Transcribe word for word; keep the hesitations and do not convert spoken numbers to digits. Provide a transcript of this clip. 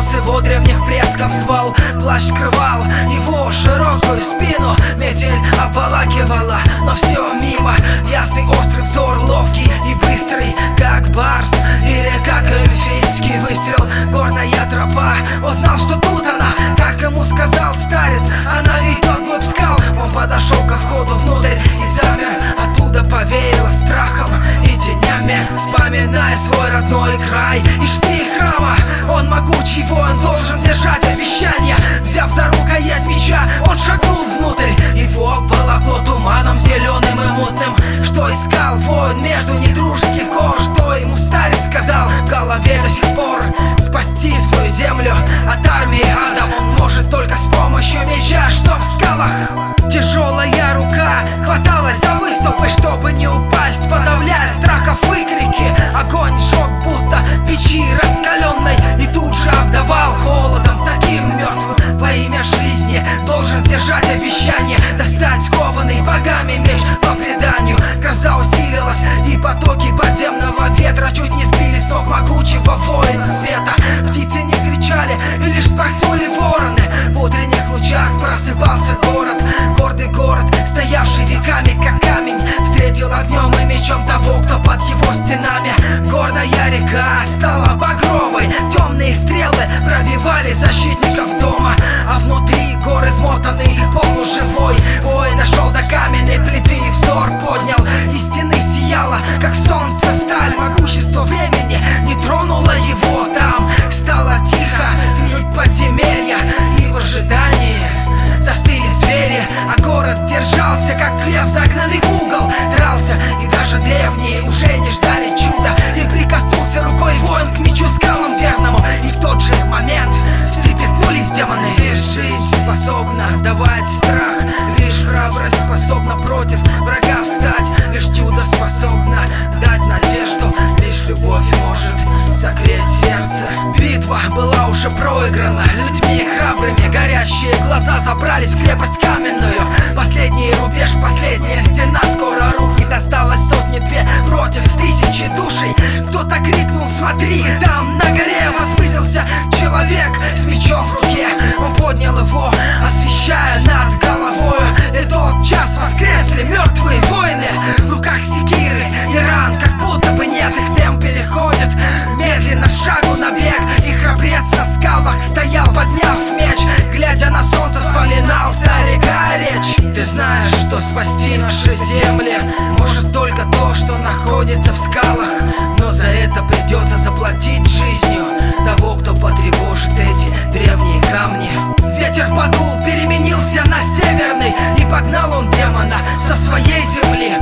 голос его древних предков звал. Плащ скрывал его широкую спину, метель обволакивала, но все мимо. Ясный острый взор, ловкий и быстрый, как барс или как эльфийский выстрел. Горная тропа, он знал, что тут она, как ему сказал старец. Она видела вглубь скал. Он подошел ко входу внутрь и замер. Оттуда повеяло страхом и тенями, вспоминая свой родной край и шпиль храма. Он могучий воин, должен держать обещания. Взяв за рукоять меча, он шагнул внутрь. Его обволокло туманом зеленым и мутным. Что искал воин между недружеских гор? Что ему старец сказал в голове до сих пор? Спасти свою землю от армии ада он может только с помощью меча, что в скалах. Тяжелая рука хваталась за выступы, чтобы не упасть, подавляя страхов выкрики. Огонь сжег, будто печи раскаленной, и тут же обдавал холодом таким мертвым. Во имя жизни должен сдержать обещание, достать скованный богами меч по преданию. Гроза усилилась, и потоки подземного ветра чуть не сбили с ног могучего воина света. Птицы не кричали, и лишь вспорхнули вороны. В утренних лучах просыпался город. Гордый город, стоявший веками как камень, встретил огнем и мечом того, кто под его стенами. Горная река стала багровой, темные стрелы пробивали защитников дома. А внутри горы измотанный и полуживой воин дошел до каменной плиты и взор поднял. Из стены сияла, как солнце, сталь. Могущество времени не тронуло его. Там стало тихо, тьмуть подземелья, и в ожидании застыли звери. А город держался, как лев, загнанный в угол. Дрался, и даже древние уже не ждали чуда. И прикоснулся рукой воин к мечу скалам верному. И в тот же момент встрепетнулись демоны. Лишь жизнь способна давать страх, лишь храбрость способна против врага встать. Лишь чудо способно дать надежду, лишь любовь может согреть сердце. Битва была уже проиграна людьми храбрыми. Горящие глаза забрались в крепость каменную. Последний рубеж, последняя стена скоро рухнет. Осталось сотни-две против тысячи душей. Кто-то крикнул: смотри, там на горе возвысился человек с мечом в руке. Он поднял его, освещая над головою. И тот час воскресли мертвые воины. В руках секиры и ран, как будто бы нет. Их темп переходит медленно с шагу на бег. И храбрец на скалах стоял, подняв меч, глядя на солнце, вспоминал старика речь. Ты знаешь, что спасти наши земли может только то, что находится в скалах. Но за это придется заплатить жизнью того, кто потревожит эти древние камни. Ветер подул, переменился на северный, и погнал он демона со своей земли.